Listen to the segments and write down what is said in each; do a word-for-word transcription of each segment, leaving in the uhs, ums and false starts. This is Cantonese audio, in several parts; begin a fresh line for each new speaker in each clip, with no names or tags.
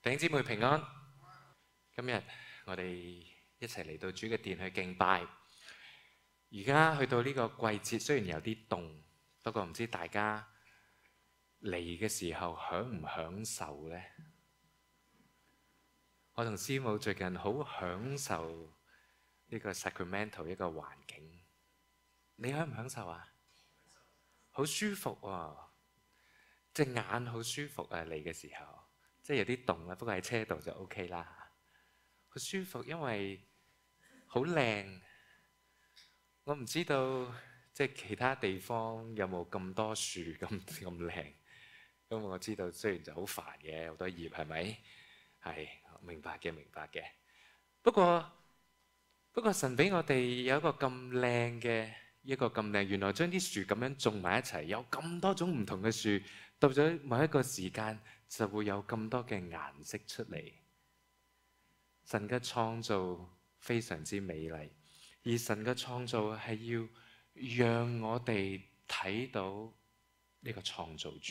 弟兄姊妹平安。今日我哋一齊嚟到主嘅殿去敬拜。而家去到呢個季節，雖然有啲凍，不過唔知大家嚟嘅時候享唔享受呢？我同師母最近好享受呢個 Sacramento 一個環境，你享唔享受啊？好舒服喎，隻眼好舒服啊！嚟嘅時候，即係有啲凍啦，不過喺車度就 OK 啦。好舒服，因為好靚。我唔知道即係其他地方有冇咁多樹咁咁靚。因為我知道雖然就好煩嘅，好多葉係咪？係明白嘅，明白嘅。不過不過神俾我哋有一個咁靚嘅一個咁靚，原來將啲樹咁樣種埋一齊，有咁多種唔同嘅樹，到咗某一個時間就會有咁多嘅顏色出嚟。神嘅創造非常之美麗，而神嘅創造係要讓我哋睇到呢個創造主。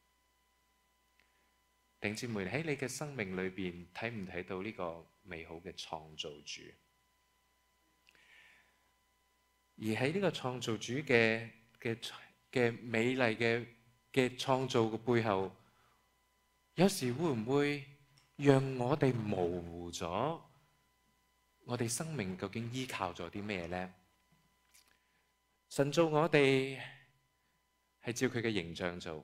弟兄姊妹，喺你嘅生命裏邊睇唔睇到呢個美好嘅創造主？而喺呢個創造主嘅嘅嘅美麗嘅嘅創造嘅背後，有時會唔會讓我哋模糊咗我哋生命究竟依靠咗啲咩呢？神造我哋係照佢嘅形象做，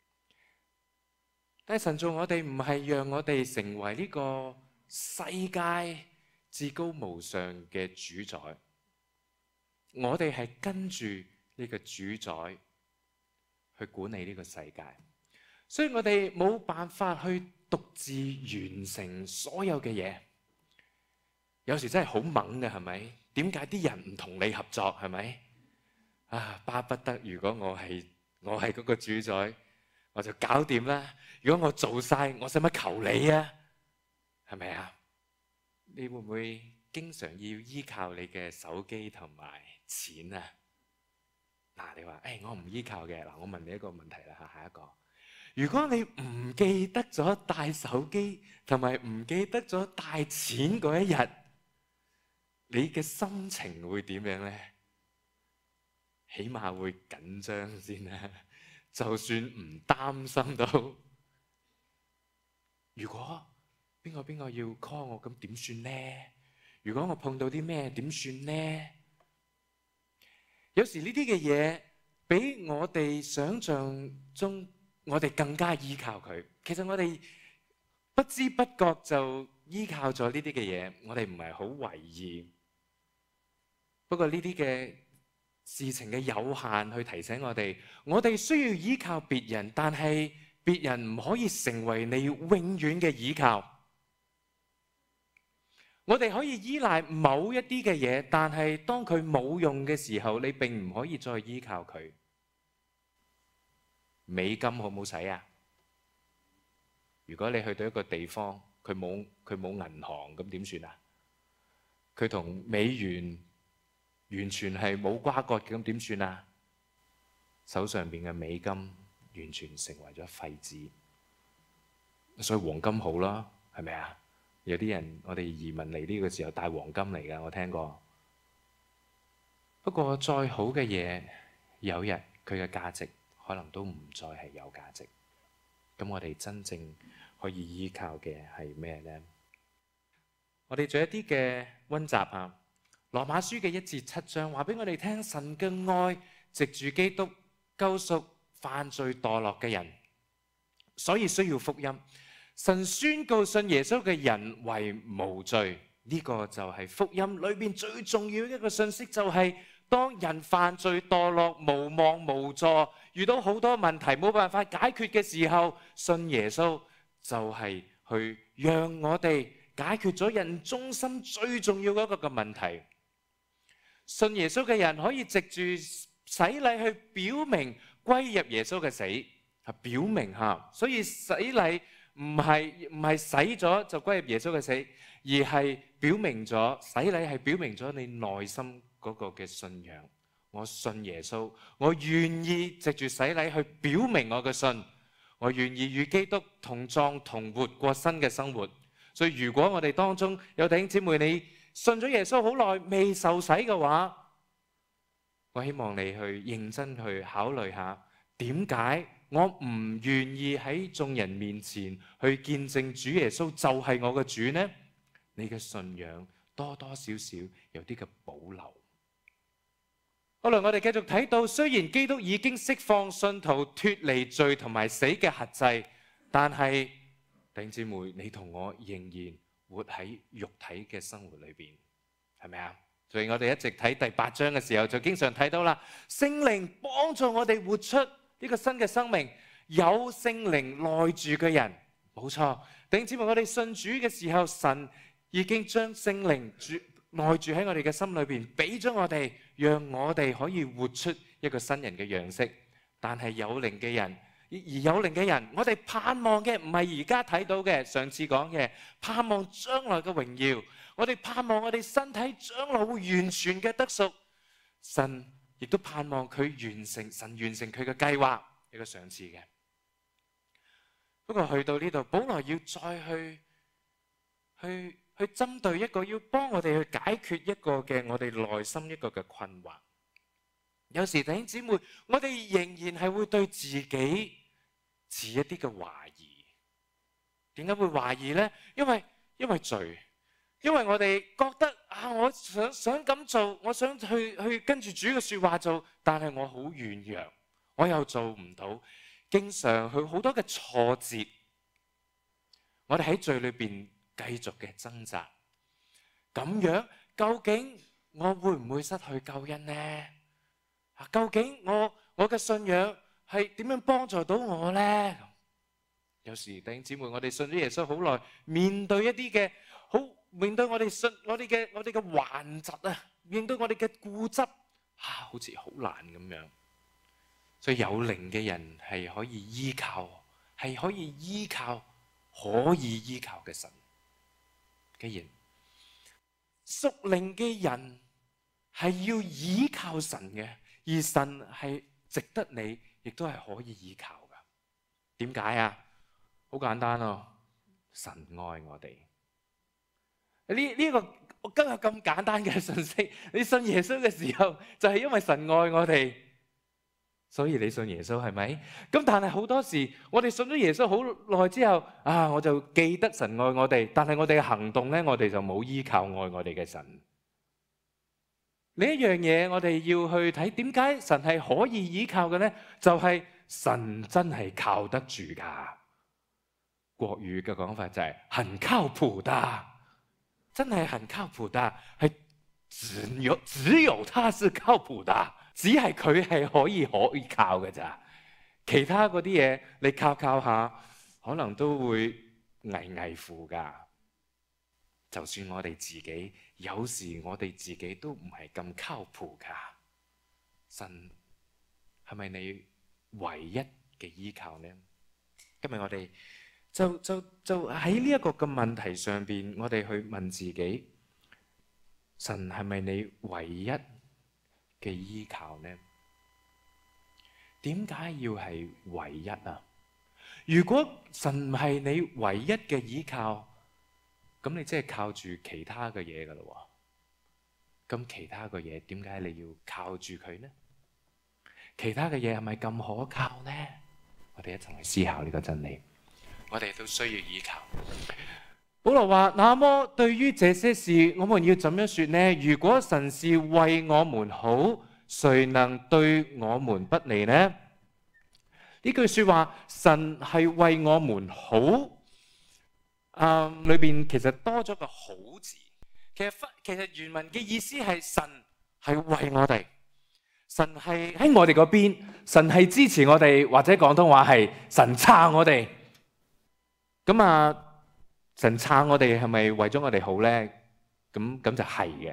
但係神造我哋唔係讓我哋成為呢個世界至高無上嘅主宰，我哋係跟住呢個主宰去管理呢個世界，所以我哋冇辦法去獨自完成所有嘅嘢。有時真係好猛嘅，係咪？點解啲人唔同你合作？係咪？啊，巴不得如果我係我係嗰個主宰，我就搞掂啦。如果我做晒，我使乜求你啊？係咪啊？你會唔會經常要依靠你嘅手機同埋錢啊？嗱，你話誒、哎，我唔依靠嘅。嗱，我問你一個問題啦，下一個。如果你唔記得咗帶手機，同埋唔記得咗帶錢嗰一日，你嘅心情會點樣呢？起碼會緊張先啦。就算唔擔心到，如果邊個邊個要 call 我，咁點算呢？如果我碰到啲咩點算呢？有時呢啲嘅嘢比我哋想象中，我哋更加依靠佢。其實我哋不知不覺就依靠咗呢啲嘅嘢，我哋唔係好為意。不過呢啲嘅事情嘅有限，去提醒我哋，我哋需要依靠別人，但係別人唔可以成為你永遠嘅依靠。我哋可以依賴某一啲嘅嘢，但係當佢冇用嘅時候，你並唔可以再依靠佢。美金好唔好使啊？如果你去到一個地方，佢冇佢冇銀行，咁點算啊？佢同美元完全係冇瓜葛嘅，咁點算啊？手上邊嘅美金完全成為咗廢紙，所以黃金好啦，係咪啊？有啲人我哋移民嚟呢個時候帶黃金嚟㗎，我聽過。不過再好嘅嘢，有日佢嘅價值可能都唔再係有價值。咁我哋真正可以依靠嘅係咩呢？我哋做一啲嘅溫習啊。羅馬書嘅一至七章話俾我哋聽，神嘅愛藉住基督救贖犯罪墮落嘅人，所以需要福音。神宣告信耶穌嘅人為無罪，呢個就係福音裏面最重要一個信息，就係當人犯罪墮落、無望無助，遇到好多問題冇辦法解決嘅時候，信耶穌就係去讓我哋解決咗人中心最重要嗰個嘅問題。信耶穌嘅人可以藉住洗禮去表明歸入耶穌嘅死，係表明吓，所以洗禮唔係唔係洗咗就歸入耶穌嘅死，而係表明咗，洗禮係表明咗你內心嗰個嘅信仰。我信耶穌，我願意藉住洗禮去表明我嘅信， 我願意與基督同葬同活過新嘅生活。所以如果我哋當中有弟兄姊妹你信咗耶穌好耐未受洗嘅話，我希望你去認真去考慮下，點解我唔願意喺眾人面前去見證主耶穌就係我嘅主呢？你嘅信仰多多少少有啲嘅保留。後來我哋繼續睇到，雖然基督已經釋放信徒脫離罪同埋死嘅轄制，但係弟兄姊妹，你同我仍然活喺肉體嘅生活裏邊，係咪啊？所以我哋一直睇第八章嘅時候，就經常睇到啦，聖靈幫助我哋活出呢個新嘅生命。有聖靈內住嘅人，冇錯。弟兄姊妹，我哋信主嘅時候，神已經將聖靈住內住喺我哋嘅心裏邊，俾咗我哋，讓我哋可以活出一個新人嘅樣式。但係有靈嘅人，而有靈嘅人，我哋盼望嘅唔係而家睇到嘅，上次講嘅盼望將來嘅榮耀，我哋盼望我哋身體將來會完全嘅得贖。神亦都盼望佢完成，神完成佢嘅計劃，一個上次嘅。不過去到呢度，保羅要再去去去針對一個，要幫我哋去解決一個嘅我哋內心一個嘅困惑。有時弟兄姊妹，我哋仍然係會對自己持一啲嘅懷疑。點解會懷疑呢？因為因為罪，因為我哋覺得啊，我想想咁做，我想去去跟住主嘅說話做，但係我好軟弱，我又做唔到，經常去好多嘅挫折。我哋喺罪裏邊繼續嘅掙扎，咁樣究竟我會唔會失去救恩呢？究竟我我嘅信仰係點樣幫助到我呢？有時弟兄姊妹，我哋信咗耶穌好耐，面對一啲嘅好，面對我哋信我哋嘅我哋嘅頑疾啊，面對我哋嘅固執啊，好似好難咁樣。所以有靈嘅人係可以依靠，係可以依靠，可以依靠嘅神。既然屬靈嘅人係要依靠神嘅，而神係值得你，亦都係可以依靠噶。點解啊？好簡單咯，神愛我哋。呢呢個我今日咁簡單嘅信息，你信耶穌嘅時候，就係因為神愛我哋，所以你信耶穌係咪？咁但係好多時，我哋信咗耶穌好耐之後，啊，我就記得神愛我哋，但係我哋嘅行動咧，我哋就冇依靠愛我哋嘅神。呢一樣嘢，我哋要去睇，點解神係可以依靠嘅咧？就係神真係靠得住噶。國語嘅講法就係很靠譜的，真係很靠譜的，係只有只有他是靠譜的，只係佢係可以可以靠嘅咋。其他嗰啲嘢你靠靠下，可能都會危危乎噶。就算我哋自己，有時我哋自己都唔係咁靠譜噶。神係咪你唯一嘅依靠呢？今日我哋就就就喺呢一個嘅問題上邊，我哋去問自己：神係咪你唯一嘅依靠呢？點解要係唯一啊？如果神唔係你唯一嘅依靠，咁你即係靠住其他嘅嘢噶啦喎。咁其他嘅嘢點解你要靠住佢呢？其他嘅嘢係咪咁可靠呢？我哋一齊去思考呢個真理。我哋都需要依靠。保羅話：那麼對於這些事，我們要怎樣說呢？如果神是為我們好，誰能對我們不利呢？呢句說話，神係為我們好，啊、呃，裏邊其實多咗個好字。其實其實原文嘅意思係神係為我哋，神係喺我哋嗰邊，神係支持我哋，或者廣東話係神撐我哋。咁啊，神撐我哋係咪為咗我哋好咧？咁咁就係嘅。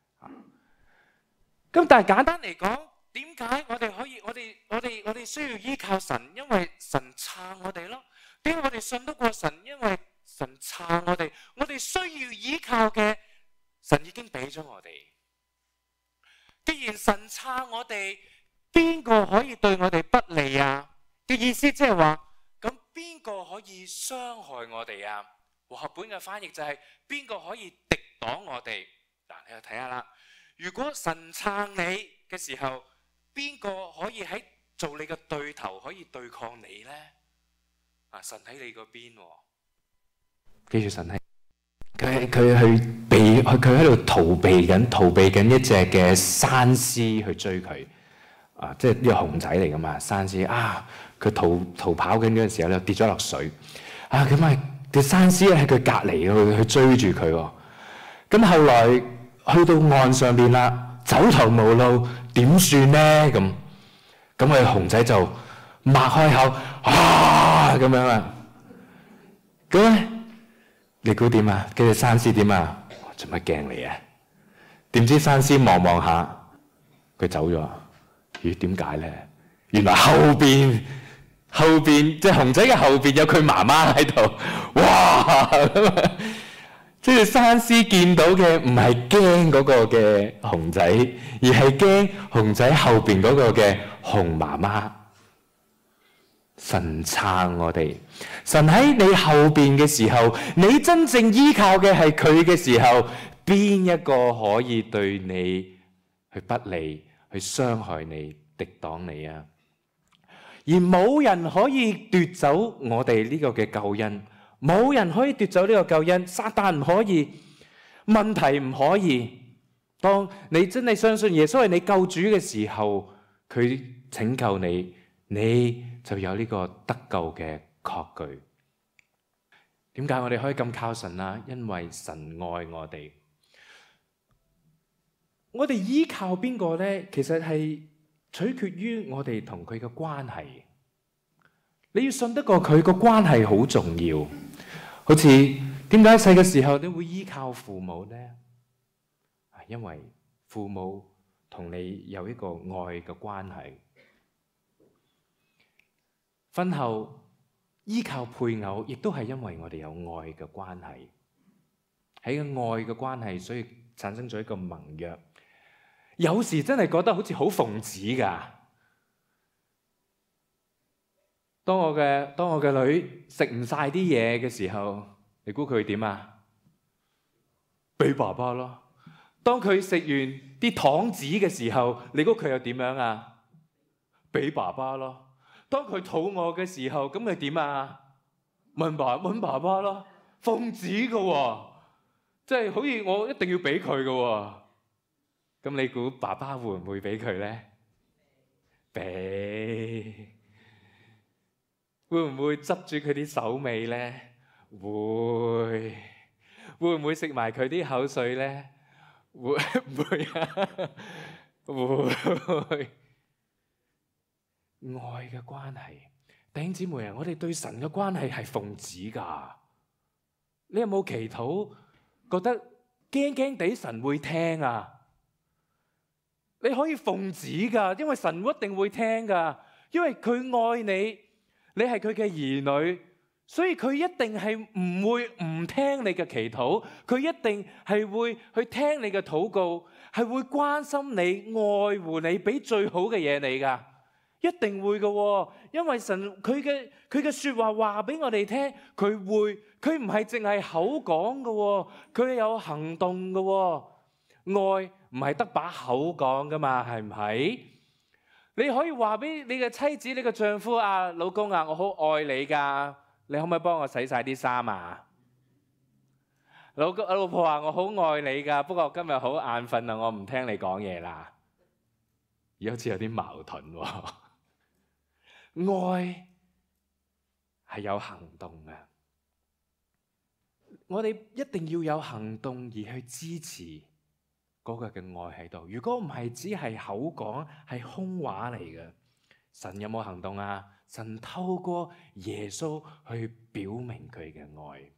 咁但係簡單嚟講，點解我哋可以，我哋我哋我哋需要依靠神？因為神撐我哋咯。點解我哋信得過神？因為神撐我哋。我哋需要依靠嘅，神已經俾咗我哋。既然神撐我哋，邊個可以對我哋不利啊？嘅意思即係話，咁邊個可以傷害我哋啊？和合本嘅翻譯就係邊個可以敵擋我哋？嗱，你又睇下啦。如果神撐你嘅時候，邊個可以喺做你嘅對頭，可以對抗你呢？啊，神喺你嗰邊，記住神喺佢佢去避，佢佢喺度逃避緊，逃避緊一隻嘅山獅去追佢。啊，即係呢個熊仔嚟噶嘛，山獅啊，佢逃逃跑緊嗰陣時候咧，跌咗落水。啊，咁啊，隻山獅咧喺佢隔離去去追住佢喎。咁後來去到岸上邊啦，走投無路，點算呢？咁咁佢熊仔就擘開口，啊咁樣啊。咁咧，你估點啊？跟住山獅點啊？做乜驚你啊？點知山獅望望下，佢走咗。咦？點解咧？原來後邊後邊即係熊仔嘅後邊有佢媽媽喺度。哇！即係山獅見到嘅唔係驚嗰個嘅熊仔，而係驚熊仔後邊嗰個嘅熊媽媽。神撐我哋，神喺你後邊嘅時候，你真正依靠嘅係佢嘅時候，邊一個可以對你去不利？去傷害你、敵擋你啊！而冇人可以奪走我哋呢個嘅救恩，冇人可以奪走呢個救恩。撒旦唔可以，問題唔可以。當你真係相信耶穌係你救主嘅時候，佢拯救你，你就有呢個得救嘅確據。點解我哋可以咁靠神啊？因為神愛我哋。我哋依靠邊個呢？其實係取決於我哋同佢嘅關係。你要信得過佢，個關係好重要。好似點解細嘅時候你會依靠父母呢？係因為父母同你有一個愛嘅關係。婚後依靠配偶，亦都係因為我哋有愛嘅關係。喺個愛嘅關係，所以產生咗一個盟約。有時真係覺得好似好奉旨㗎。當我嘅當我嘅女食唔晒啲嘢嘅時候，你估佢會點啊？俾爸爸咯。當佢食完啲糖紙嘅時候，你估佢又點樣啊？俾爸爸咯。當佢肚餓嘅時候，咁佢點啊？問爸問爸爸咯。奉旨㗎喎，即係好似我一定要俾佢㗎喎。咁你估爸爸會唔會俾佢呢？俾。會唔會執住佢啲手尾呢？會。會唔會食埋佢啲口水呢？會唔會啊？會。愛嘅關係，弟兄姊妹啊，我哋對神嘅關係係奉旨㗎。你有冇祈禱覺得驚驚地神會聽啊？你可以奉旨㗎，因為神一定會聽㗎，因為佢愛你，你係佢嘅兒女，所以佢一定係唔會唔聽你嘅祈禱，佢一定係會去聽你嘅禱告，係會關心你、愛護你，俾最好嘅嘢你㗎，一定會㗎，因為神佢嘅佢嘅説話話俾我哋聽，佢會，佢唔係淨係口講㗎，佢有行動㗎，愛。唔係得把口講噶嘛，係唔係？你可以話俾你嘅妻子、你嘅丈夫啊，老公啊，我好愛你噶，你可唔可以幫我洗晒啲衫啊？老公、老婆話我好愛你噶，不過今日好眼瞓啊，我唔聽你講嘢啦。而家好似有啲矛盾喎。愛係有行動嘅，我哋一定要有行動而去支持嗰個嘅愛喺度。如果唔係只係口講，係空話嚟嘅。神有冇行動啊？神透過耶穌去表明佢嘅愛。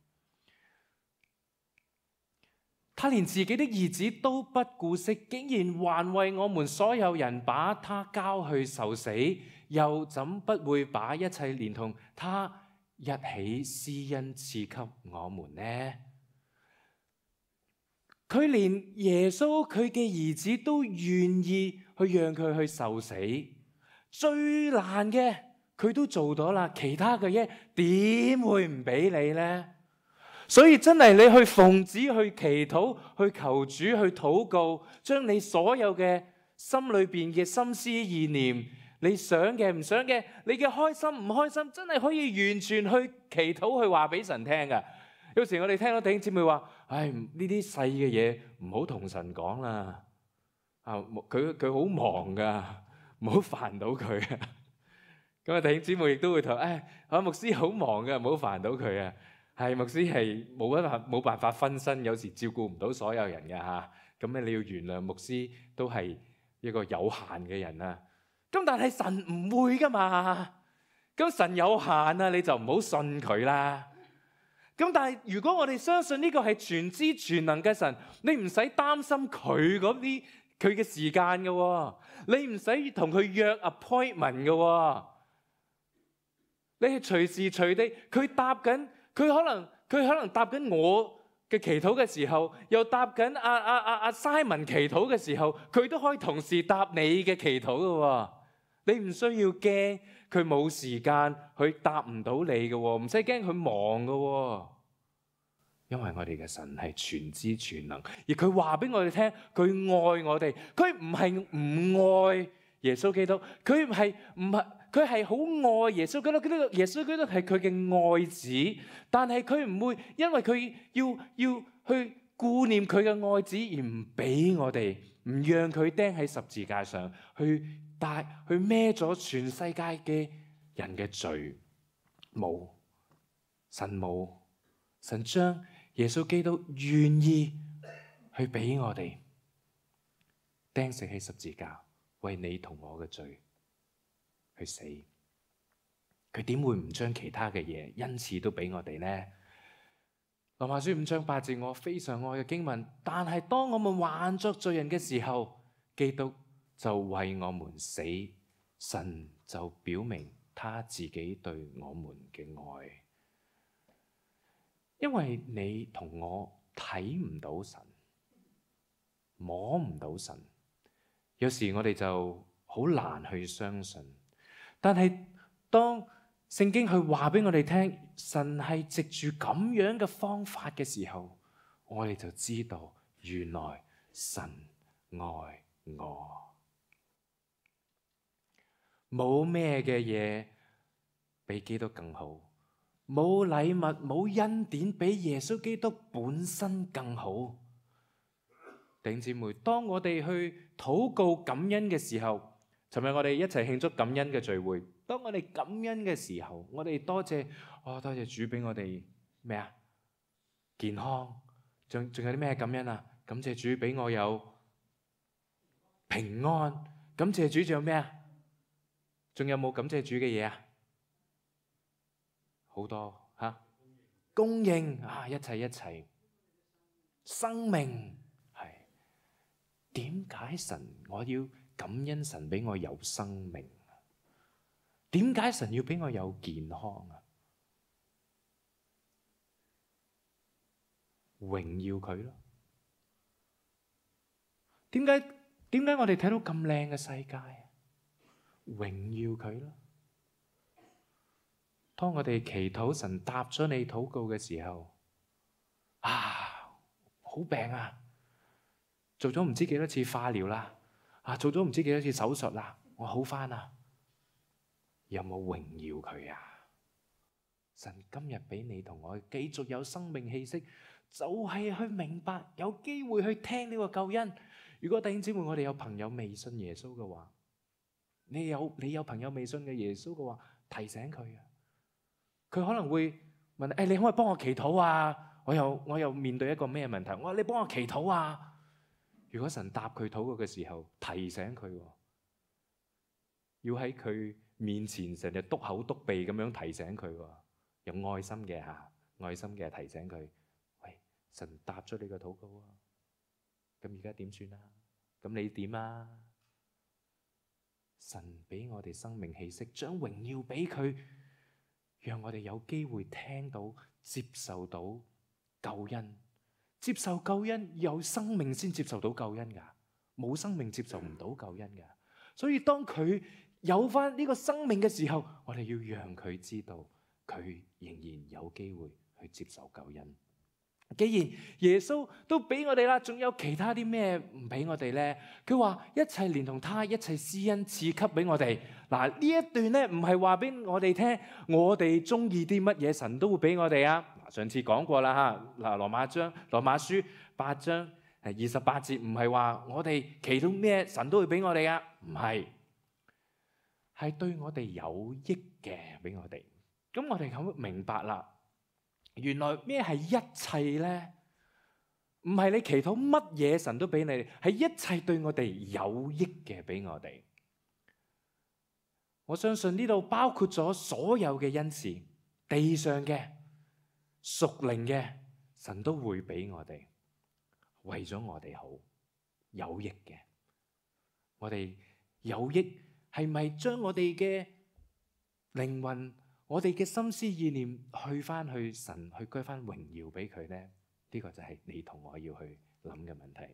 他連自己的兒子都不顧惜，竟然還為我們所有人把他交去受死，又怎不會把一切連同他一起施恩賜給我們呢？佢連耶穌佢嘅兒子都願意去讓佢去受死，最難嘅佢都做到啦，其他嘅嘢點會唔俾你呢？所以真係你去奉旨、去祈禱、去求主、去禱告，將你所有嘅心裏邊嘅心思意念，你想嘅唔想嘅，你嘅開心唔開心，真係可以完全去祈禱去話俾神聽㗎。有時我哋聽到弟兄姊妹話：唉，呢啲細嘅嘢唔好同神講啦。啊，佢佢好忙㗎，唔好煩到佢啊。咁啊，弟兄姊妹亦都會同：唉，啊牧師好忙㗎，唔好煩到佢啊。係牧師係冇辦法冇辦法分身，有時照顧唔到所有人嘅嚇。咁咧你要原諒牧師都係一個有限嘅人啊。咁但係神唔會噶嘛。咁神有限啊，你就唔好信佢啦。咁但係如果我哋相信呢個係全知全能嘅神，你唔使擔心佢嗰啲佢嘅時間嘅喎，你唔使同佢約 appointment 嘅喎，你係隨時隨地佢答緊。佢可能佢可能答緊我嘅祈禱嘅時候，又答緊阿阿阿阿 Simon 祈禱嘅時候，佢都可以同時答你嘅祈禱嘅喎。你唔需要驚佢冇時間，佢答唔到你嘅喎，唔使驚佢忙嘅喎。因為我哋嘅神係全知全能，而佢話俾我哋聽，佢愛我哋，佢唔係唔愛耶穌基督，佢唔係唔係。佢係好愛耶穌基督，呢個耶穌基督係佢嘅愛子，但係佢唔會因為佢要要去顧念佢嘅愛子而唔俾我哋，唔讓佢釘喺十字架上，去帶去孭咗全世界嘅人嘅罪。冇，神冇，神將耶穌基督願意去俾我哋釘死喺十字架，為你同我嘅罪去死，佢點會唔將其他嘅嘢恩賜都俾我哋呢？羅馬書五章八節，我非常愛嘅經文。但係當我們還作罪人嘅時候，基督就為我們死，神就表明他自己對我們嘅愛。因為你同我睇唔到神，摸唔到神，有時我哋就好難去相信。但係當聖經去話俾我哋聽，神係藉住咁樣嘅方法嘅時候，我哋就知道原來神愛我。冇咩嘅嘢比基督更好，冇禮物冇恩典比耶穌基督本身更好。弟兄姊妹，當我哋去禱告感恩嘅時候，尋日我哋一齊慶祝感恩嘅聚會。當我哋感恩嘅時候，我哋多謝，哦，多謝主俾我哋咩啊？健康，仲仲有啲咩感恩啊？感謝主俾我有平安，感謝主仲有咩啊？仲有冇感謝主嘅嘢啊？好多吓，供應啊，一切一切，生命係。點解神我要感恩神俾我有生命？點解神要俾我有健康啊？榮耀佢咯。點解點解我哋睇到咁靚嘅世界啊？榮耀佢咯。當我哋祈禱神答咗你禱告嘅時候，啊，好病啊！做咗唔知幾多次化療啦，啊，做咗唔知幾多次手術啦，我好返啦。有冇榮耀佢啊？神今日俾你同我繼續有生命氣息，就係去明白，有機會去聽呢個救恩。如果弟兄姊妹我哋有朋友未信耶穌嘅話，你有你有朋友未信嘅耶穌嘅話，提醒佢啊。佢可能會問：誒，你可唔可以幫我祈禱啊？我又我又面對一個咩問題？我話你幫我祈禱啊！如果神答佢禱告嘅時候，提醒佢，要喺佢面前成日督口督鼻咁樣提醒佢，有愛心嘅吓，愛心嘅提醒佢，喂，神答咗你個禱告啊！咁而家點算啊？咁你點啊？神俾我哋生命氣息，將榮耀俾佢，讓我哋有機會聽到、接受到救恩。接受救恩，有生命先接受到救恩噶，冇生命接受唔到救恩噶。所以當佢有翻呢個生命嘅時候，我哋要讓佢知道佢仍然有機會去接受救恩。既然耶穌都俾我哋啦，仲有其他啲咩唔俾我哋呢？佢話一切連同他一切施恩賜給俾我哋。嗱，呢一段呢，唔係話俾我哋聽，我哋中意啲乜嘢神都會俾我哋啊。上次講過啦吓，嗱，羅馬章羅馬書八章二十八節，唔係話我哋祈禱咩神都會俾我哋啊，唔係，係對我哋有益嘅俾我哋。咁我哋咁明白啦。原來咩係一切呢？唔係你祈禱乜嘢神都俾你，係一切對我哋有益嘅俾我哋。我相信呢度包括咗所有嘅恩賜，地上嘅、屬靈嘅，神都會俾我哋，為咗我哋好，有益嘅。我哋有益係咪將我哋嘅靈魂，我哋嘅心思意念去翻去神，去歸翻榮耀俾佢呢？呢、呢個就係你同我要去諗嘅問題。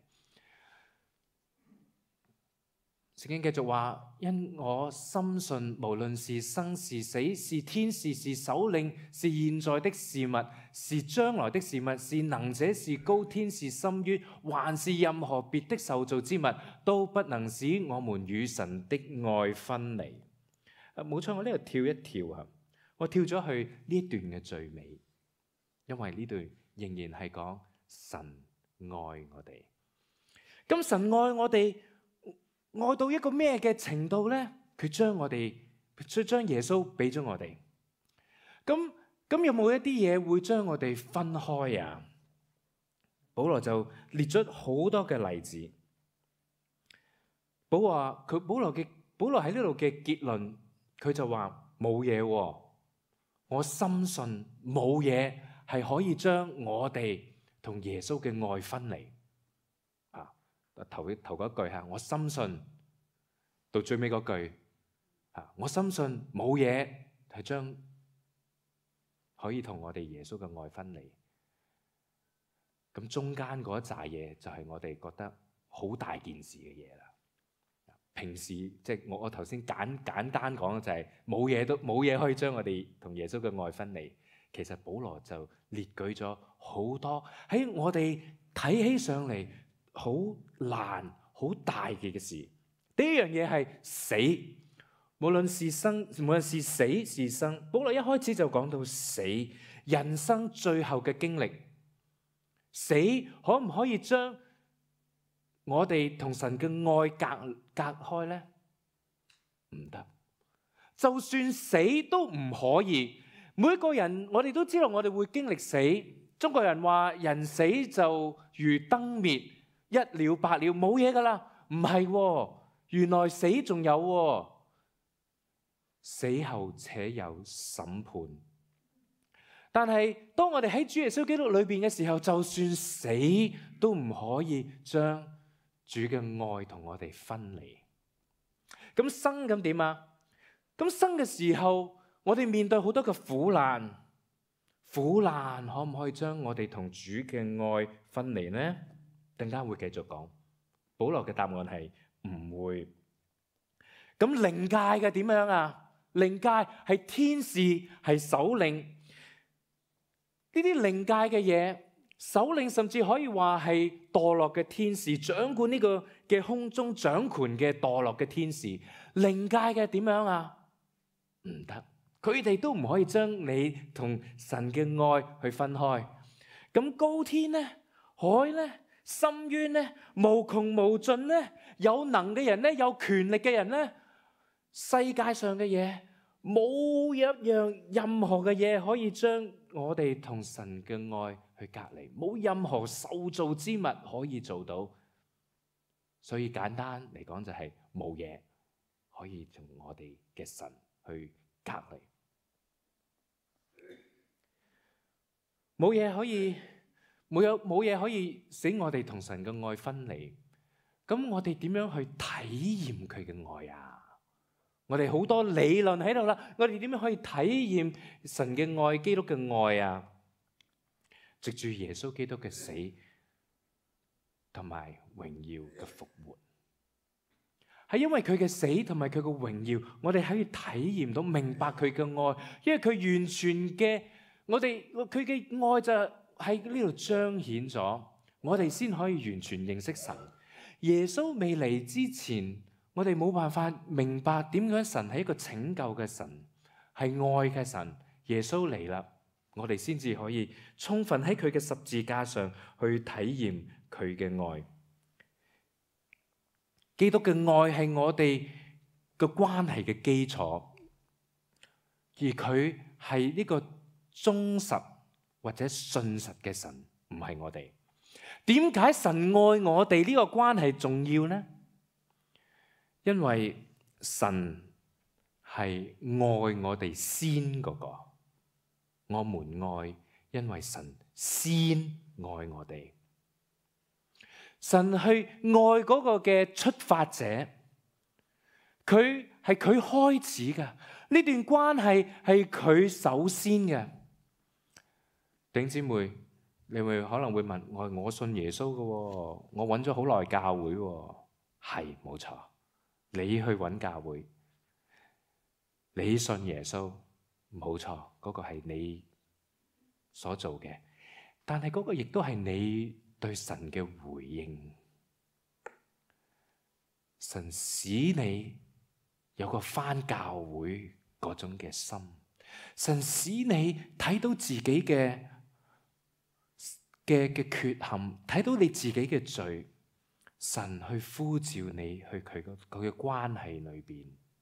聖經繼續話：因我深信，無論是生是死，是天使是首領，是現在的事物，是將來的事物，是能者是高天是深淵，還是任何別的受造之物，都不能使我們與神的愛分離。冇錯，我呢度跳一跳啊！我跳咗去呢段嘅最尾，因為呢段仍然係講神愛我哋。咁神愛我哋，愛到一個咩嘅程度呢？佢將我哋，佢將耶穌俾咗我哋。咁咁有冇一啲嘢會將我哋分開啊？保羅就列咗好多嘅例子。保羅佢保羅嘅保羅喺呢度嘅結論，佢就話冇嘢喎。我深信冇嘢係可以將我哋同耶穌嘅愛分離啊！頭頭嗰句吓，我深信到最尾嗰句啊，我深信冇嘢係將可以同我哋耶穌嘅愛分離。咁中間嗰一紮嘢就係我哋覺得好大件事嘅嘢啦。平時即係我我頭先簡簡單講嘅就係冇嘢都冇嘢可以將我哋同耶穌嘅愛分離。其實保羅就列舉咗好多喺我哋睇起上嚟好難好大嘅嘅事。第一樣嘢係死，無論是生無論是死是生。保羅一開始就講到死，人生最後嘅經歷，死可唔可以將我哋同神嘅愛隔隔開呢？唔得，就算死都唔可以。每一個人，我哋都知道我哋會經歷死。中國人話人死就如燈滅，一了百了，冇嘢噶啦。唔係喎，原來死仲有喎，死後且有審判。但係當我哋喺主耶穌基督裏邊嘅時候，就算死都唔可以將主嘅愛同我哋分離。咁生咁點啊？咁生嘅時候，我哋面對好多嘅苦難，苦難可唔可以將我哋同主嘅愛分離呢？陣間會繼續講。保羅嘅答案係唔會。咁靈界嘅點樣啊？靈界係天使，係首領。呢啲靈界嘅嘢，首領甚至可以話係墮落嘅天使，掌管呢個嘅空中掌權嘅墮落嘅天使。靈界嘅點樣啊？唔得，佢哋都唔可以將你同神嘅愛去分開。咁高天呢？海呢？深淵呢？無窮無盡呢？有能嘅人呢？有權力嘅人呢？世界上嘅嘢，冇一樣任何嘅嘢可以將我哋同神嘅愛去隔離，冇任何受造之物可以做到。所以簡單嚟講就係冇嘢可以同我哋嘅神去隔離，冇嘢可以冇有冇嘢可以使我哋同神嘅愛分離。咁我哋點樣去體驗佢嘅愛啊？我哋好多理論喺度啦，我哋點樣可以體驗神嘅愛、基督嘅愛啊？藉住耶穌基督嘅死同埋榮耀嘅復活。 係因為佢嘅死同埋佢嘅榮耀，我哋可以體驗到明白佢嘅愛，因為佢完全嘅，我哋佢嘅愛就喺呢度彰顯咗，我哋先可以完全認識神。耶穌未嚟之前，我哋冇辦法明白點解神係一個拯救嘅神，係愛嘅神。耶穌嚟啦，我哋先至可以充分喺佢嘅十字架上去體驗佢嘅愛。基督嘅愛係我哋嘅關係嘅基礎，而佢係呢個忠實或者信實嘅神，唔係我哋。點解神愛我哋呢個關係重要呢？因為神係愛我哋先嗰個，我們愛，因為神先愛我哋。神去愛嗰個嘅出發者，佢係佢開始嘅，呢段關係係佢首先嘅。弟兄姊妹，你會可能會問我：我信耶穌嘅，我揾咗好耐教會，係冇錯。你去揾教會，你信耶穌，冇錯，嗰個係你所做嘅，但係嗰個亦都係你對神嘅回應。神使你有個返教會嗰種嘅心，神使你睇到自己嘅嘅嘅缺陷，睇到你自己嘅罪，神去呼召你去佢個佢嘅關係裏邊。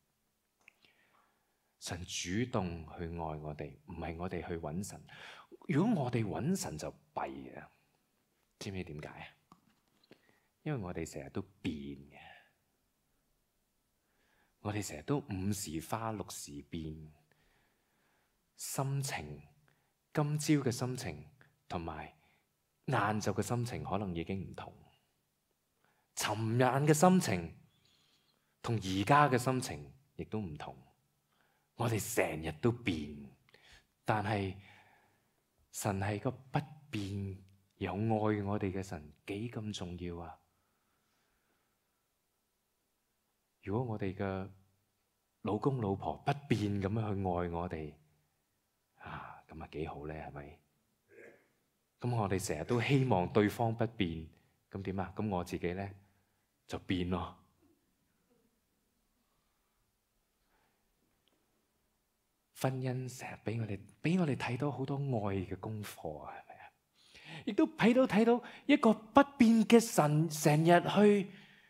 神主動去愛我哋，唔係我哋去揾神。如果我哋揾神就弊啊！知唔知點解啊？因為我哋成日都變嘅，我哋成日都五時花六時變，心情，今朝嘅心情同埋晏晝嘅心情可能已經唔同，尋晚嘅心情同而家嘅心情亦都唔同。我哋成日都變，但係神係個不變有愛我哋嘅神，幾咁重要啊！如果我哋嘅老公老婆不變咁樣去愛我哋，啊，咁啊幾好咧，係咪？咁我哋成日都希望對方不變，咁點啊？咁我自己咧就變咯。婚姻成日俾我哋俾我哋睇到好多愛嘅功課啊，係咪啊？亦都睇到睇到一個不變嘅神，成日去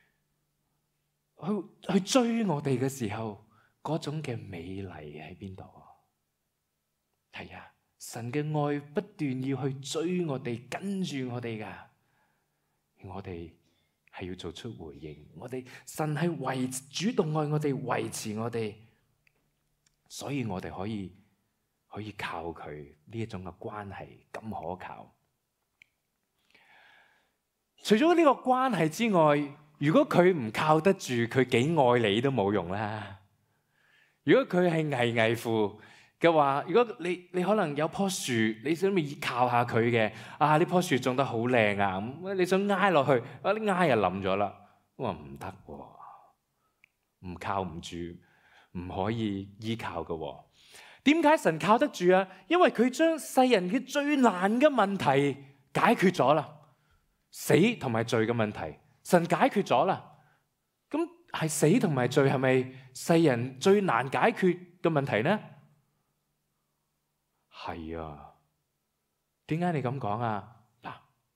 去去追我哋嘅時候，嗰種嘅美麗喺邊度啊？係啊，神嘅愛不斷要去追我哋，跟住我哋噶，我哋係要做出回應。我哋神係維主動愛我哋，維持我哋。所以我哋可以可以靠佢呢一種嘅關係咁可靠。除咗呢個關係之外，如果佢唔靠得住，佢幾愛你都冇用啦。如果佢係危危乎嘅話，如果你你可能有棵樹，你想依靠下佢嘅，啊呢棵樹種得好靚啊，咁你想挨落去，啊啲挨又冧咗啦，我話唔得喎，唔靠唔住。唔可以依靠嘅喎。點解神靠得住啊？因為佢將世人嘅最難嘅問題解決咗啦，死同埋罪嘅問題，神解決咗啦。咁係死同埋罪係咪世人最難解決嘅問題呢？係啊。點解你咁講啊？嗱，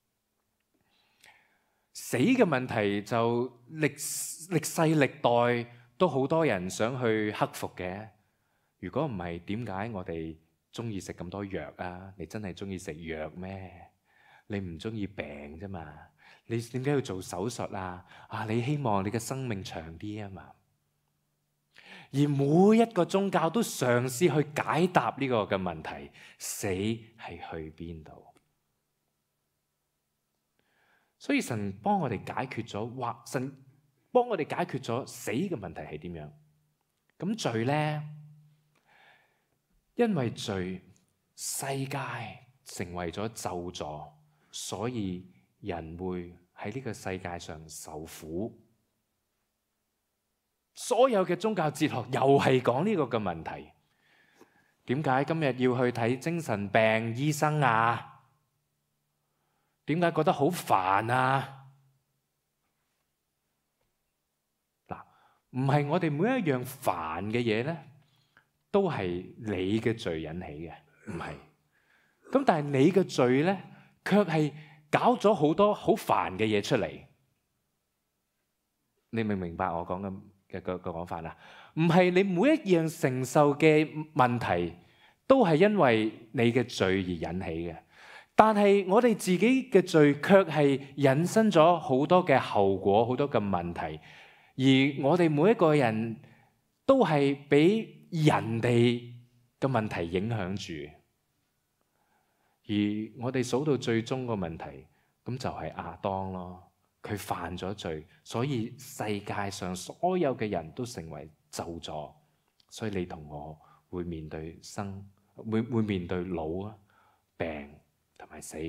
死嘅問題就歷歷世歷代都好多人想去克服嘅。如果唔係，點解我哋中意食咁多藥啊？你真係中意食藥咩？你唔中意病啫嘛？你點解要做手術啊？啊，你希望你嘅生命長啲啊嘛？而每一個宗教都嘗試去解答呢個嘅問題：死係去邊度？所以神幫我哋解決咗，或神幫我哋解決咗死嘅問題係點樣？咁罪呢？因為罪，世界成為咗咒詛，所以人會喺呢個世界上受苦。 所有嘅宗教哲學又係講呢個嘅問題。點解今日要去睇精神病醫生啊？點解覺得好煩啊？嗱，唔係我哋每一樣煩嘅嘢咧，都係你嘅罪引起嘅，唔係。咁但係你嘅罪咧，卻係搞咗好多好煩嘅嘢出嚟。你明唔明白我講嘅嘅個個講法啊？唔係你每一樣承受嘅問題都係因為你嘅罪而引起嘅，但係我哋自己嘅罪卻係引申咗好多嘅後果，好多嘅問題，而我哋每一個人都係俾人哋嘅問題影響住，而我哋數到最終個問題，咁就係亞當咯。佢犯咗罪，所以世界上所有嘅人都成為咒詛，所以你同我會面對生，會會面對老啊、病同埋死。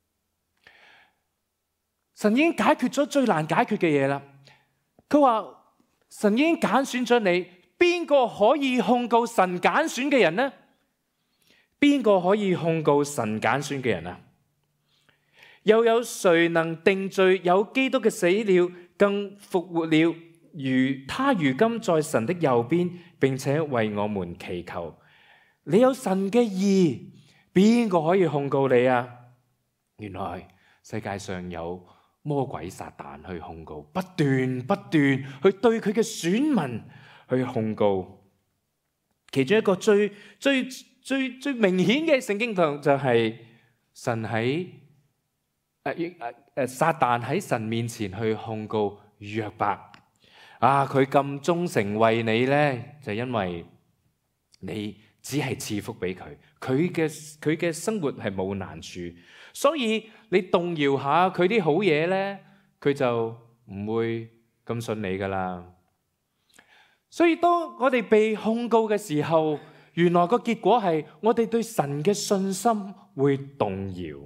神已經解決咗最難解決嘅嘢啦。佢話神已經揀選咗你，邊個可以控告神揀選嘅人呢？邊個可以控告神揀選嘅人啊？又有誰能定罪？有基督嘅死了，更復活了，如他如今在神的右邊，並且為我們祈求。你有神嘅義，邊個可以控告你啊？原來世界上有魔鬼撒旦去控告，不斷不斷去對佢嘅選民去控告。其中一個最最最最明顯嘅聖經堂就係神喺誒誒誒撒旦喺神面前去控告約伯啊！佢咁忠誠為你咧，就因為你只係賜福俾佢，佢嘅佢嘅生活係冇難處，所以你動搖下佢啲好嘢咧，佢就唔會咁信你噶啦。所以當我哋被控告嘅時候，原來個結果係我哋對神嘅信心會動搖。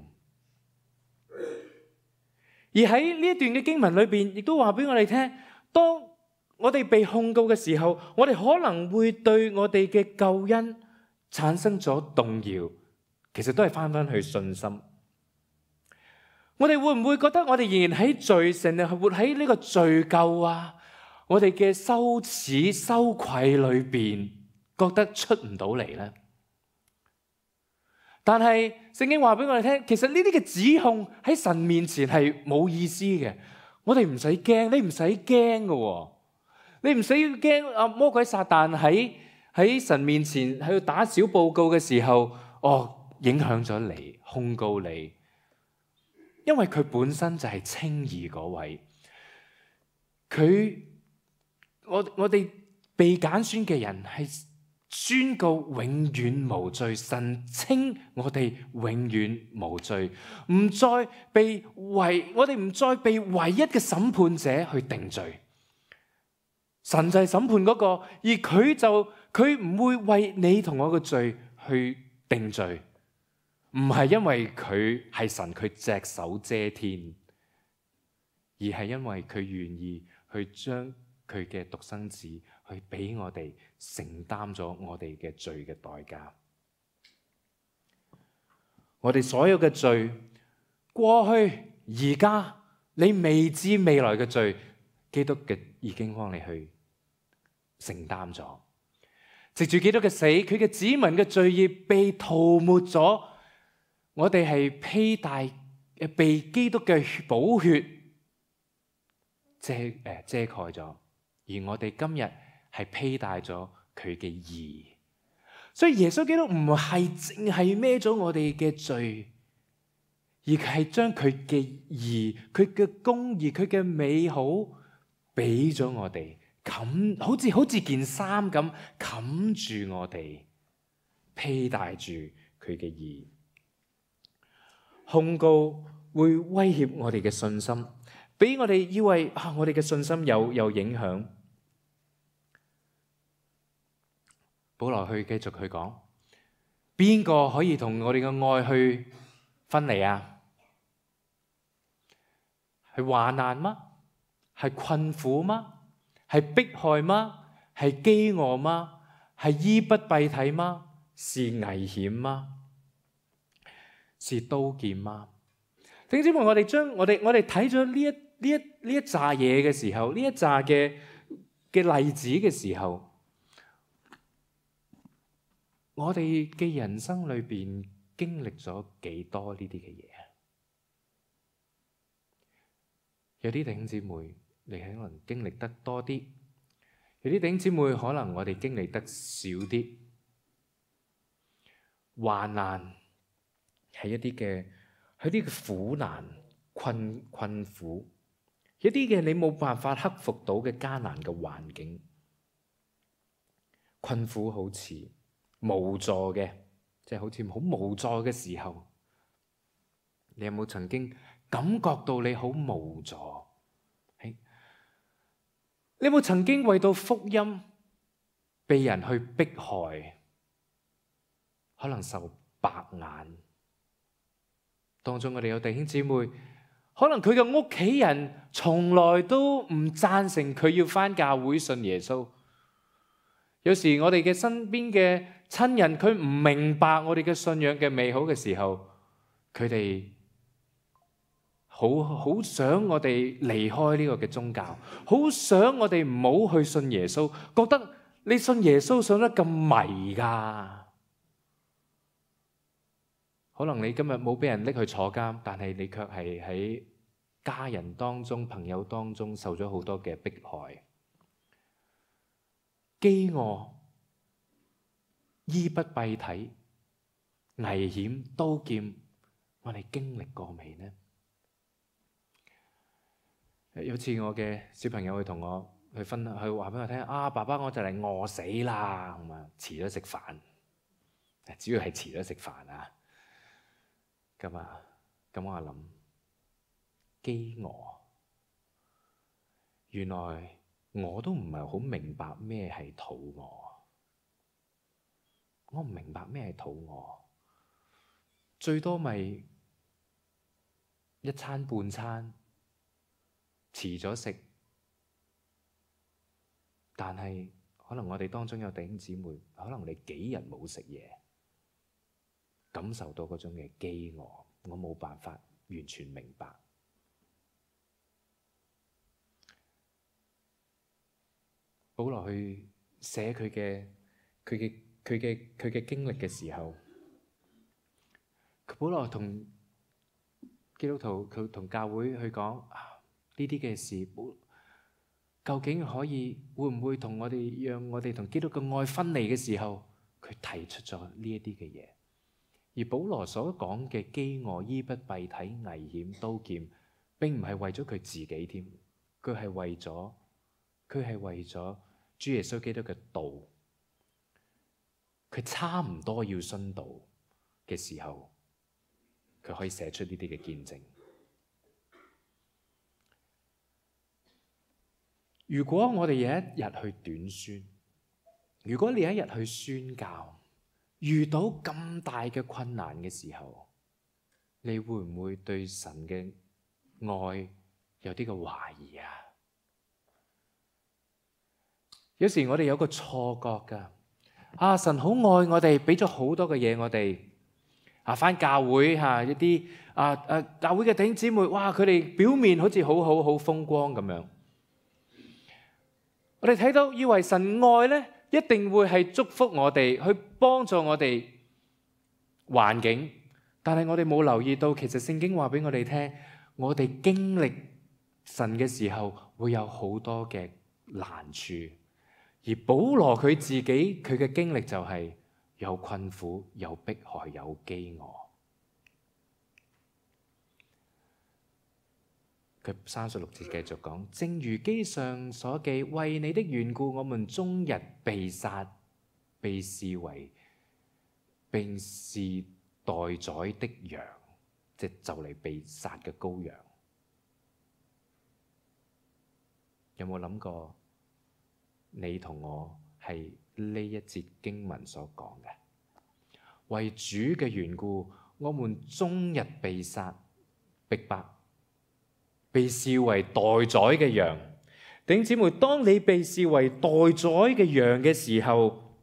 而喺呢一段嘅經文裏邊，亦都話俾我哋聽，當我哋被控告嘅時候，我哋可能會對我哋嘅救恩產生咗動搖。其實都係翻翻去信心。我哋會唔會覺得我哋仍然喺罪，成日活喺呢個罪疚啊？我哋嘅羞恥、羞愧裏邊，覺得出唔到嚟呢？但係聖經話俾我哋聽，其實呢啲嘅指控喺神面前係冇意思嘅。我哋唔使驚，你唔使驚嘅，你唔使驚啊！魔鬼撒旦喺喺神面前喺度打小報告嘅時候，哦，影響咗你，控告你，因為佢本身就係稱義嗰位。佢我我哋被揀選嘅人係宣告永遠無罪，神稱我哋永遠無罪，唔再被唯我哋唔再被唯一嘅審判者去定罪。神就係審判嗰個，而佢就佢唔會為你同我嘅罪去定罪，唔係因為佢係神，佢隻手遮天，而係因為佢願意去將佢嘅獨生子去俾我哋承擔咗我哋嘅罪嘅代價。我哋所有嘅罪，過去、而家，你未知未來嘅罪，基督嘅已經幫你去承擔咗。藉住基督嘅死，佢嘅子民嘅罪孽被塗抹咗，我哋係披戴被基督嘅寶血遮誒遮蓋咗。而我哋今日係披戴咗佢嘅義，所以耶穌基督唔係淨係孭咗我哋嘅罪，而係將佢嘅義、佢嘅公義、佢嘅美好俾咗我哋，冚好似好似件衫咁冚住我哋，披戴住佢嘅義。控告會威脅我哋嘅信心，俾我哋以為啊，我哋嘅信心有有影響。保羅去繼續去講，邊個可以同我哋嘅愛去分離啊？係患難嗎？係困苦嗎？ 係迫害嗎？係飢餓嗎？係衣不蔽體嗎？是危險嗎？是刀劍嗎？弟兄姊妹，我哋將我哋我哋睇咗呢一呢一呢一紮嘢嘅時候，呢一紮嘅嘅例子嘅時候，我哋嘅人生裏邊經歷咗幾多呢啲嘅嘢啊？有啲弟兄姊妹，你可能經歷得多啲；有啲弟兄姊妹，可能我哋經歷得少啲。患難係一啲嘅，係一啲嘅苦難、困困苦，一啲嘅你冇辦法克服到嘅艱難嘅環境，困苦好似無助嘅，即係好似好無助嘅時候，你有冇曾經感覺到你好無助？你有冇曾經為到福音被人去迫害？可能受白眼，當中我哋有弟兄姊妹，可能佢嘅屋企人從來都唔贊成佢要返教會信耶穌。有時我哋嘅身邊嘅親人，佢唔明白我哋嘅信仰嘅美好嘅時候，佢哋好好想我哋離開呢個嘅宗教，好想我哋唔好去信耶穌，覺得你信耶穌信得咁迷㗎。可能你今日冇俾人拎去坐監，但係你卻係喺家人當中、朋友當中受咗好多嘅迫害、飢餓、衣不蔽體、危險、刀劍，我哋經歷過未呢？有次我嘅小朋友去同我去分享，佢話俾我聽：啊，爸爸，我就嚟餓死啦！咁啊，遲咗食飯，主要係遲咗食飯啊！咁啊，咁我諗飢餓，原來我都唔係好明白咩係肚餓，我唔明白咩係肚餓，最多咪一餐半餐，遲咗食，但係可能我哋當中有弟兄姊妹，可能你幾日冇食嘢。感受到嗰種嘅飢餓，我冇辦法完全明白。保羅去寫佢嘅佢嘅佢嘅佢嘅經歷嘅時候，保羅同基督徒佢同教會去講啊，呢啲嘅事，究竟可以會唔會同我哋讓我哋同基督嘅愛分離嘅時候，佢提出咗呢一啲嘅嘢。而保羅所講嘅飢餓、衣不蔽體、危險、刀劍，並唔係為咗佢自己添，佢係為咗佢係為咗主耶穌基督嘅道。佢差唔多要殉道嘅時候，佢可以寫出呢啲嘅見證。如果我哋有一日去短宣，如果你有一日去宣教，遇到咁大嘅困難嘅時候，你會唔會對神嘅愛有啲嘅懷疑啊？有時我哋有個錯覺噶，啊，神好愛我哋，俾咗好多嘅嘢我哋，啊，返教會吓一啲啊啊教會嘅弟兄姊妹，哇，佢哋表面好似好好好風光咁樣。我哋睇到以為神愛咧，一定會係祝福我哋，去幫助我哋環境，但係我哋冇留意到，其實聖經話俾我哋聽，我哋經歷神嘅時候會有好多嘅難處，而保羅佢自己佢嘅經歷就係有困苦、有迫害、有飢餓。佢三十六節繼續講，正如經上所記，為你的緣故，我們終日被殺，被視為並是待宰的羊，即就嚟被殺嘅羔羊。有冇諗過你同我係呢一節經文所講嘅？為主嘅緣故，我們終日被殺、逼迫，被視為待宰嘅羊。
弟兄姊妹，當你被視為待宰嘅羊嘅時候，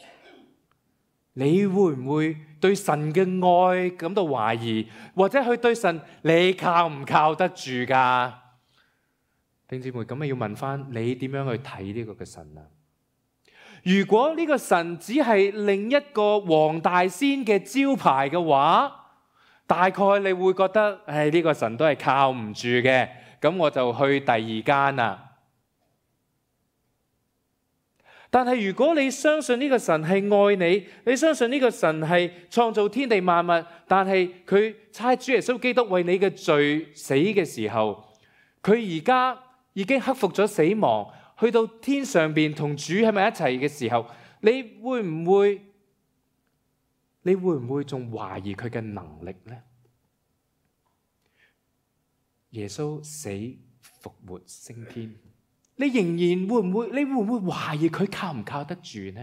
你會唔會對神嘅愛感到懷疑，或者去對神你靠唔靠得住㗎？弟兄姊妹，咁咪要問翻你點樣去睇呢個嘅神啊？如果呢個神只係另一個黃大仙嘅招牌嘅話，大概你會覺得，唉，呢個神都係靠唔住嘅，咁我就去第二間啦。但係如果你相信呢個神係愛你，你相信呢個神係創造天地萬物，但係佢差主耶穌基督為你嘅罪死嘅時候，佢而家已經克服咗死亡，去到天上邊同主喺埋一齊嘅時候，你會唔會你會唔會仲懷疑佢嘅能力呢？耶穌死復活升天，你仍然會唔會？你會唔會懷疑佢靠唔靠得住呢？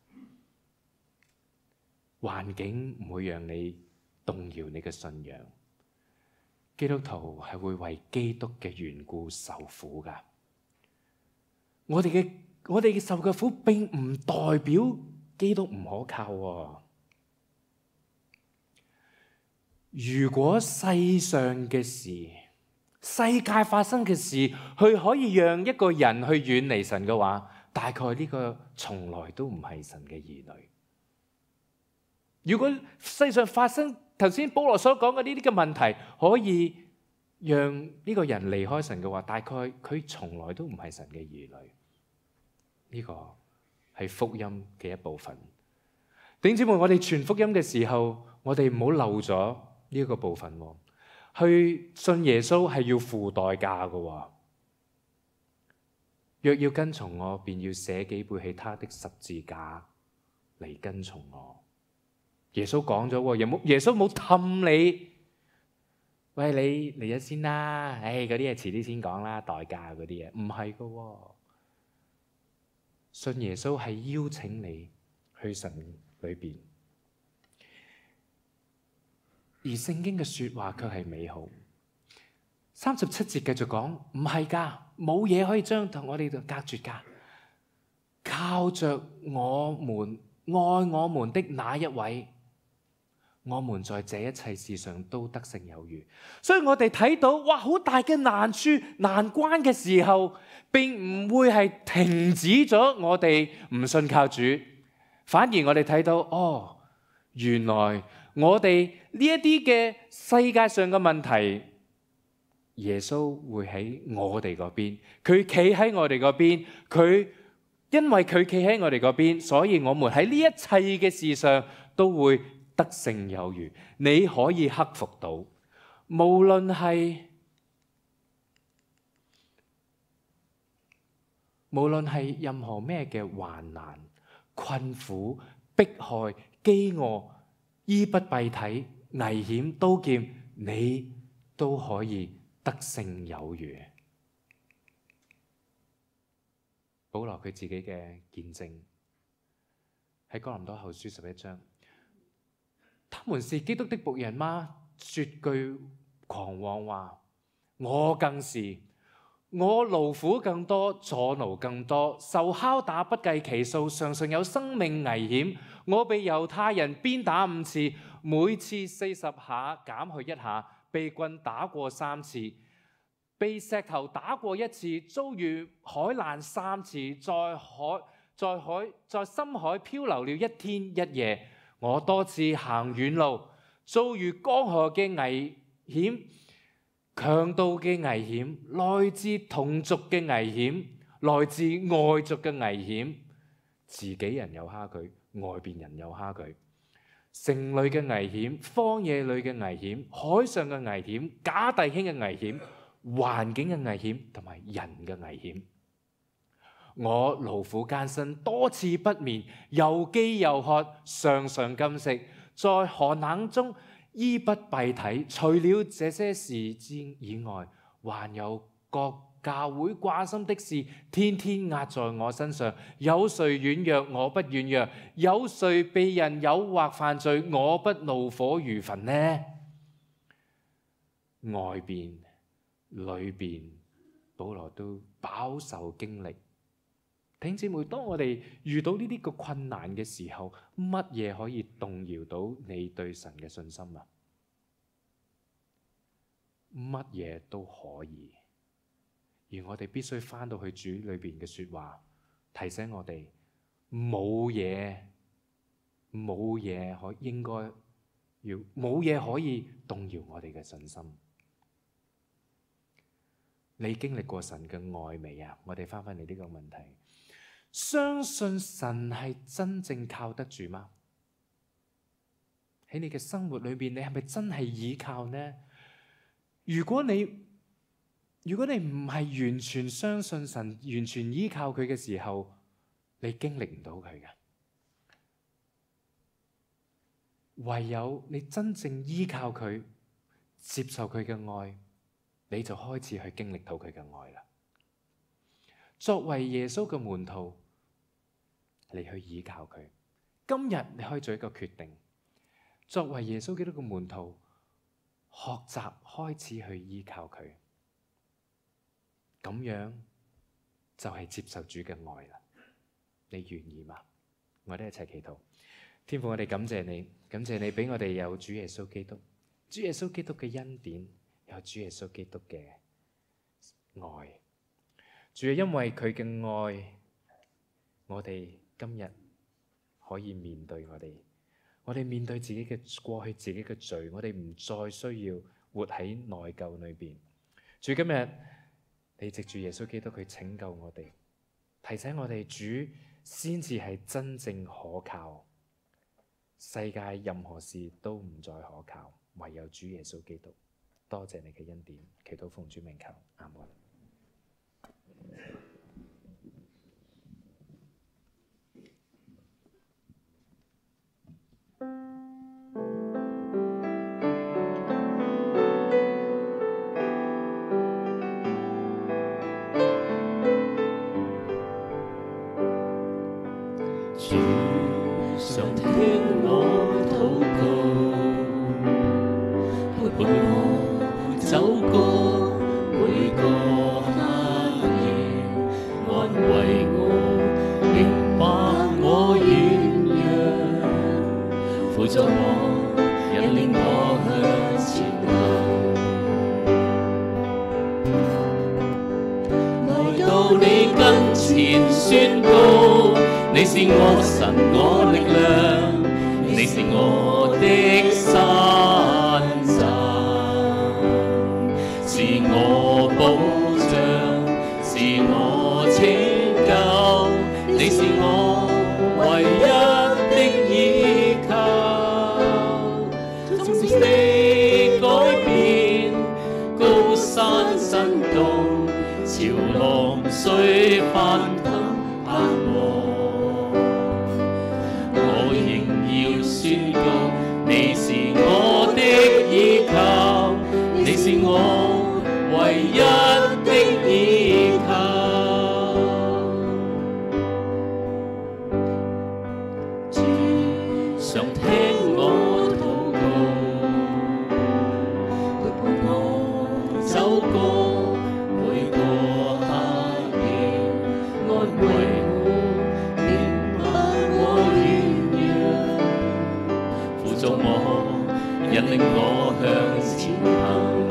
環境唔會讓你動搖你嘅信仰。基督徒係會為基督嘅緣故受苦㗎。我哋嘅我哋嘅受嘅苦並唔代表基督唔可靠喎。如果世上嘅事，世界發生嘅事，佢可以讓一個人去遠離神嘅話，大概呢個從來都唔係神嘅兒女。如果世上發生頭先保羅所講嘅呢啲嘅問題，可以讓呢個人離開神嘅話，大概佢從來都唔係神嘅兒女。呢個係福音嘅一部分。弟兄姊妹，我哋傳福音嘅時候，我哋唔好漏咗呢一個部分。去信耶穌係要付代價嘅。若要跟從我，便要捨己背起他的十字架嚟跟從我。耶穌講咗，耶穌冇氹你，喂，你嚟咗先啦，唉，嗰啲嘢遲啲先講啦，代價嗰啲嘢唔係嘅。信耶穌係邀請你去神裏邊。而聖經嘅說話卻係美好。三十七節繼續講，唔係噶，冇嘢可以將同我哋隔絕噶。靠着我們愛我們的那一位，我們在這一切事上都得勝有餘。所以我哋睇到，哇，好大嘅難處難關嘅時候，並唔會係停止咗我哋唔信靠主，反而我哋睇到，哦，原來我哋呢一啲嘅世界上嘅問題，耶穌會喺我哋嗰邊，佢企喺我哋嗰邊，佢因為佢企喺我哋嗰邊，所以我們喺呢一切嘅事上都會得勝有餘。你可以克服到，無論係無論係任何咩嘅患難、困苦、迫害、飢餓、衣不蔽體、危險、刀劍，你都可以得勝有餘。保羅佢自己嘅見證喺哥林多後書十一章，他們是基督的僕人嗎？說句狂妄話，我更是。我勞苦更多，阻撓更多，受拷打不計其數，常常有生命危險。我被猶太人鞭打五次，每次四十下減去一下，被棍打過三次，被石頭打過一次，遭遇海難三次，在海在海在深海漂流了一天一夜。我多次行遠路，遭遇江河嘅危險、強盜嘅危險，來自同族嘅危險，來自外族嘅危險。自己人有蝦佢，外邊人有蝦佢。城裏嘅危險，荒野裏嘅危險，海上嘅危險，假弟兄嘅危險，環境嘅危險，同埋人嘅危險。我勞苦艱辛，多次不眠，又飢又渴，常常禁食，在寒冷中衣不蔽體。除了這些事之以外，還有各教會掛心的事，天天壓在我身上。有誰軟弱，我不軟弱；有誰被人誘惑犯罪，我不怒火如焚呢？外邊、裏邊， 保羅都飽受經歷。弟兄姊妹，當我哋遇到呢啲個困難嘅時候，乜嘢可以動搖到你對神嘅信心啊？乜嘢都可以。而我哋必須返到去主裏邊嘅説話，提醒我哋冇嘢，冇嘢可應該要，冇嘢可以動搖我哋嘅信心。你經歷過神嘅愛未啊？我哋返返嚟呢個問題，相信神係真正靠得住嗎？喺你嘅生活裏邊，你係咪真係倚靠呢？如果你如果你唔係完全相信神、完全依靠佢嘅時候，你經歷唔到佢嘅。唯有你真正依靠佢、接受佢嘅愛，你就開始去經歷到佢嘅愛啦。作為耶穌嘅門徒，你去依靠佢。今日你可以做一個決定，作為耶穌基督嘅門徒，學習開始去依靠佢。咁樣就係接受主嘅愛啦。你願意嗎？我哋一齊祈禱。天父，我哋感謝你，感謝你俾我哋有主耶穌基督，主耶穌基督嘅恩典，有主耶穌基督嘅愛。主要因為佢嘅愛，我哋今日可以面對我哋，我哋面對自己嘅過去、自己嘅罪，我哋唔再需要活喺內疚裏邊。主，今日你藉住耶穌基督去拯救我哋，提醒我哋主先至係真正可靠，世界任何事都唔再可靠，唯有主耶穌基督。多謝你嘅恩典，祈禱奉主名求，阿門。
主常聽我禱告，陪我走過每個黑夜，安慰我，明白我軟弱，輔助我，引領我向前行。來到你跟前宣告，你是我神，我力量，你是我的山寨，是我保障，是我拯救，你是我唯一的依靠。縱使地改變，高山震動，潮浪水翻騰盼望，宣告你是我的依靠，你是我唯一的依靠。主常聽我禱告，陪伴我走過每個黑夜，安慰我，明白我軟弱，輔助我，引領我向前行。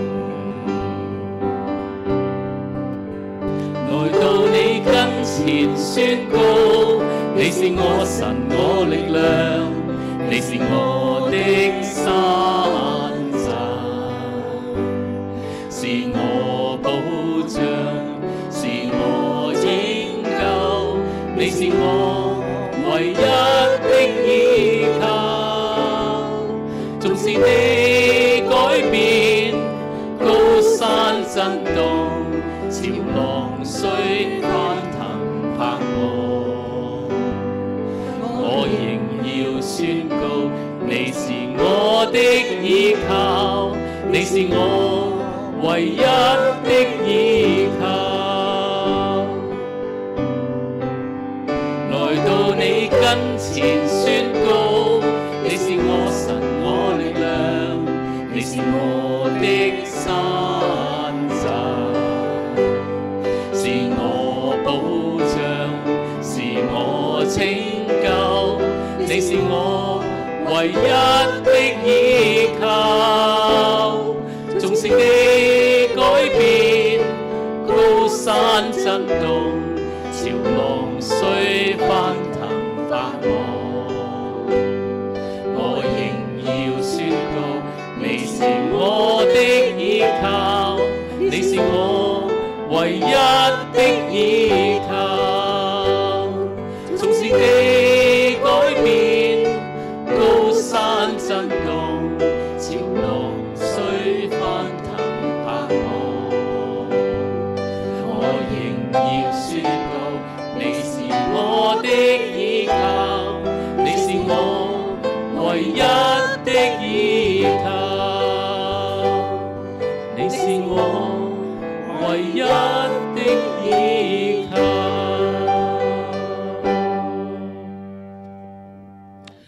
來到你跟前宣告，你是我神，我力量，你是我的山寨，是我保障，是我拯救，你是我唯一的依靠。縱使地改變，高山震動，潮浪水翻騰拍我，我仍要宣告，你是我的依靠，你是我唯一的依靠。來到你跟前宣告，你是我神，我力量，你是我的山寨， 唯一的依靠。縱使地改變，高山震動，潮浪雖翻騰翻浪，我仍要宣告，你是我的依靠，你是我唯一的依靠。縱使地改變，高山震動，潮浪雖翻騰拍我，我仍要宣告，你是我的依靠，你是我唯一的依靠，你是我唯一